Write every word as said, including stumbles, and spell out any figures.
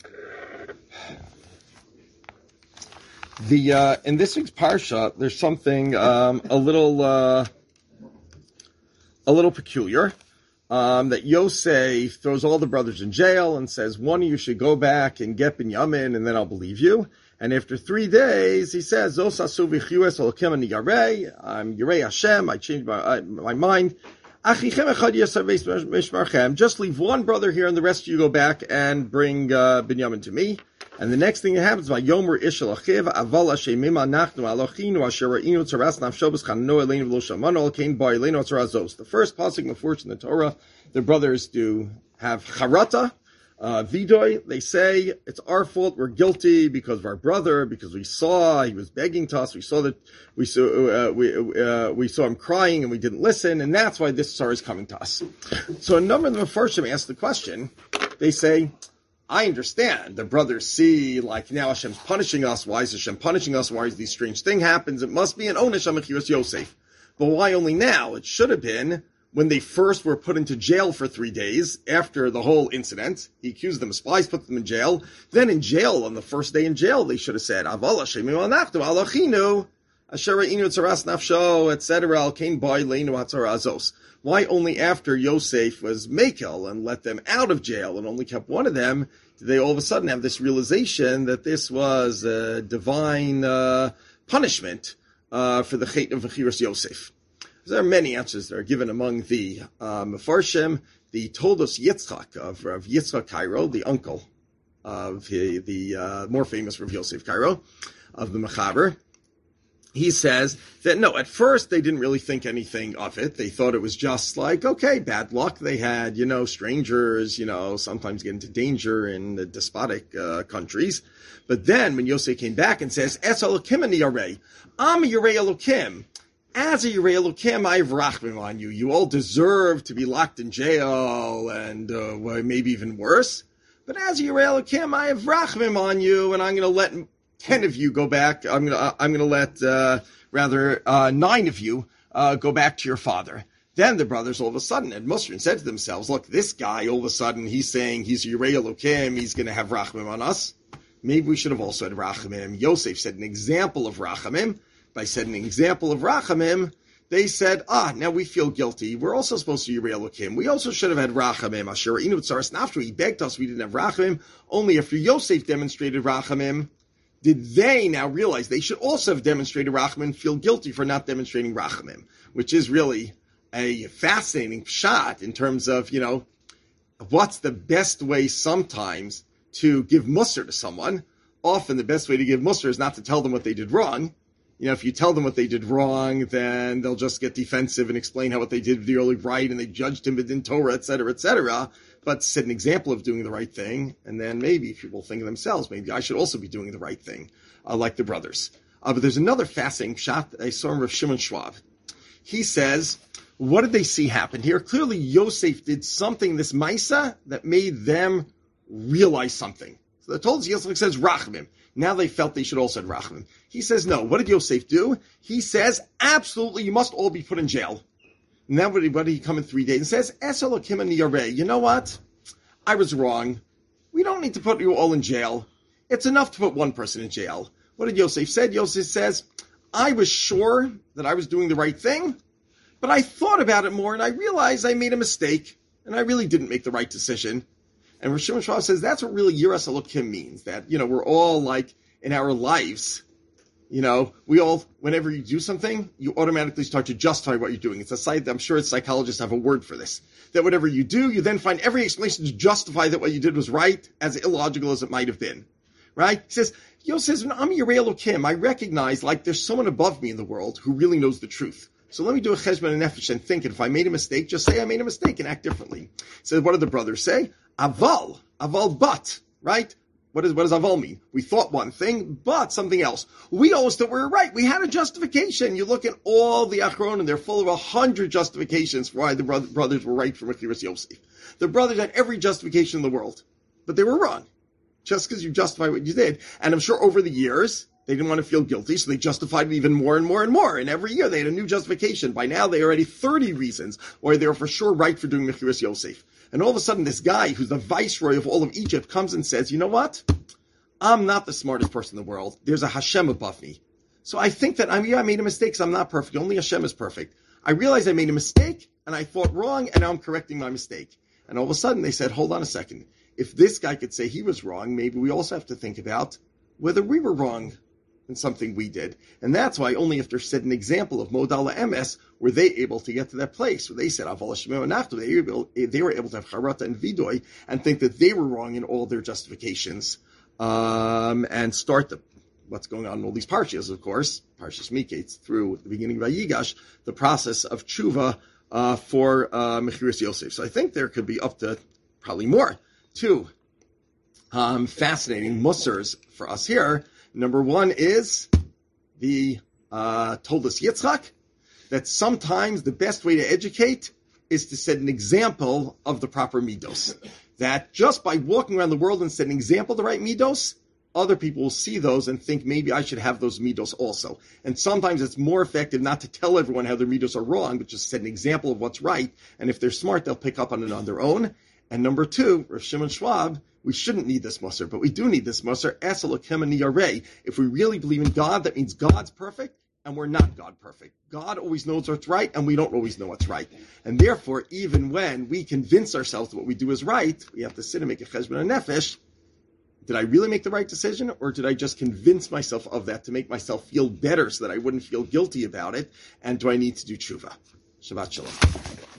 The uh, in this week's parsha, there's something um, a little uh, a little peculiar. Um, that Yosef throws all the brothers in jail and says, one of you should go back and get Binyamin, and then I'll believe you. And after three days, he says, I'm Yirei Hashem, I changed my, uh, my mind. Just leave one brother here, and the rest of you go back and bring uh, Binyamin to me. And the next thing that happens, Yomer Ishel Achiv, Aval Hashemim Anachnu Alochinu Asher Ra'inu Tzaras Nafsho B'Schananu Eleinu V'Lo Shamanu Alkein Ba Eleinu Tzarazos. The first pasuk before in the Torah, the brothers do have charata, uh, vidoy. They say it's our fault, we're guilty because of our brother, because we saw he was begging to us, we saw that we saw uh, we uh, we saw him crying and we didn't listen, and that's why this sorrow is coming to us. So a number of the Mefarshim ask the question. They say, I understand. The brothers see, like, now Hashem's punishing us. Why is Hashem punishing us? Why is this strange thing happens? It must be an Onish HaMechiras Yosef. But why only now? It should have been when they first were put into jail for three days after the whole incident. He accused them of spies, put them in jail. Then in jail, on the first day in jail, they should have said, Aval Hashemim Anachnu Alachinu Asher Ra'inu Tzaras Nafsho, et cetera. Alkein Ba Eleinu Hatzarazos. Why only after Yosef was Mekel and let them out of jail and only kept one of them, did they all of a sudden have this realization that this was a divine uh, punishment uh, for the Chet of Mechiras Yosef? There are many answers that are given among the uh, Mefarshim. The Toldos Yitzchak of Rav Yitzchak Cairo, the uncle of the, the uh, more famous Rav Yosef Cairo, of the Mechaber. He says that, no, at first they didn't really think anything of it. They thought it was just like, okay, bad luck. They had, you know, strangers, you know, sometimes get into danger in the despotic uh, countries. But then when Yosef came back and says, Es Elokim ani Yarei, I'm a Yarei Elokim. As a Yarei Elokim, I have rachmim on you. You all deserve to be locked in jail and uh, well, maybe even worse. But as a Yarei Elokim, I have rachmim on you, and I'm going to let ten of you go back. I'm gonna, I'm gonna let, uh, rather, uh, nine of you, uh, go back to your father. Then the brothers all of a sudden had mustered and said to themselves, look, this guy, all of a sudden, he's saying he's Yirei Elokim, he's gonna have rachamim on us. Maybe we should have also had rachamim. Yosef said an example of rachamim. By saying an example of rachamim, they said, ah, now we feel guilty. We're also supposed to be Yirei Elokim. We also should have had rachamim. Asher Ra'inu Tzaras Nafsho, he begged us, we didn't have rachamim. Only after Yosef demonstrated rachamim, did they now realize they should also have demonstrated rachamim and feel guilty for not demonstrating rachamim, which is really a fascinating shot in terms of, you know, what's the best way sometimes to give musar to someone. Often the best way to give musar is not to tell them what they did wrong. You know, if you tell them what they did wrong, then they'll just get defensive and explain how what they did was the only right and they judged him within Torah, et cetera, et cetera. But set an example of doing the right thing, and then maybe people think of themselves, maybe I should also be doing the right thing, uh, like the brothers. Uh, but there's another fascinating shot that I saw in Rav Shimon Schwab. He says, what did they see happen here? Clearly Yosef did something, this Maisa, that made them realize something. So the Toldos Yitzchak says Rachamim. Now they felt they should also have Rachamim. He says, no. What did Yosef do? He says, absolutely, you must all be put in jail. Now what did he come in three days and says, Es Elokim ani Yarei, you know what? I was wrong. We don't need to put you all in jail. It's enough to put one person in jail. What did Yosef say? Yosef says, I was sure that I was doing the right thing, but I thought about it more and I realized I made a mistake and I really didn't make the right decision. And Rav Shimon Schwab says that's what really Yiras Elokim means, that, you know, we're all like in our lives, you know, we all, whenever you do something, you automatically start to justify what you're doing. It's a side, I'm sure psychologists have a word for this. That whatever you do, you then find every explanation to justify that what you did was right, as illogical as it might have been. Right? He says, Yosef says, I'm Yirei Elokim. I recognize, like, there's someone above me in the world who really knows the truth. So let me do a cheshbon and nefesh and think, and if I made a mistake, just say I made a mistake and act differently. So what do the brothers say? Aval. Aval but. Right? What, is, what does aval mean? We thought one thing, but something else. We always thought we were right. We had a justification. You look at all the Achron, and they're full of a hundred justifications for why the brother, brothers were right for Mechiras Yosef. The brothers had every justification in the world, but they were wrong. Just because you justify what you did. And I'm sure over the years, they didn't want to feel guilty, so they justified it even more and more and more. And every year they had a new justification. By now, they already thirty reasons why they were for sure right for doing Mechiras Yosef. And all of a sudden, this guy, who's the viceroy of all of Egypt, comes and says, you know what? I'm not the smartest person in the world. There's a Hashem above me. So I think that, I mean, yeah, I made a mistake because I'm not perfect. Only Hashem is perfect. I realized I made a mistake, and I thought wrong, and now I'm correcting my mistake. And all of a sudden, they said, hold on a second. If this guy could say he was wrong, maybe we also have to think about whether we were wrong in something we did. And that's why only after set an example of Modala M S were they able to get to that place where they said, Aval Hashem Anachnu, they were able, they were able to have Charata and Vidoy and think that they were wrong in all their justifications, um, and start the, what's going on in all these parshas, of course, Parshas Miketz, through the beginning of Vayigash, the process of tshuva uh, for uh, Mechiras Yosef. So I think there could be up to probably more. Two um, fascinating musars for us here. Number one is the uh, Toldos Yitzchak, that sometimes the best way to educate is to set an example of the proper midos. That just by walking around the world and setting an example of the right midos, other people will see those and think maybe I should have those midos also. And sometimes it's more effective not to tell everyone how their midos are wrong, but just set an example of what's right. And if they're smart, they'll pick up on it on their own. And number two, Rav Shimon Schwab, we shouldn't need this musar, but we do need this musar. If we really believe in God, that means God's perfect, and we're not God perfect. God always knows what's right, and we don't always know what's right. And therefore, even when we convince ourselves that what we do is right, we have to sit and make a cheshbon nefesh. Did I really make the right decision, or did I just convince myself of that to make myself feel better so that I wouldn't feel guilty about it? And do I need to do tshuva? Shabbat shalom.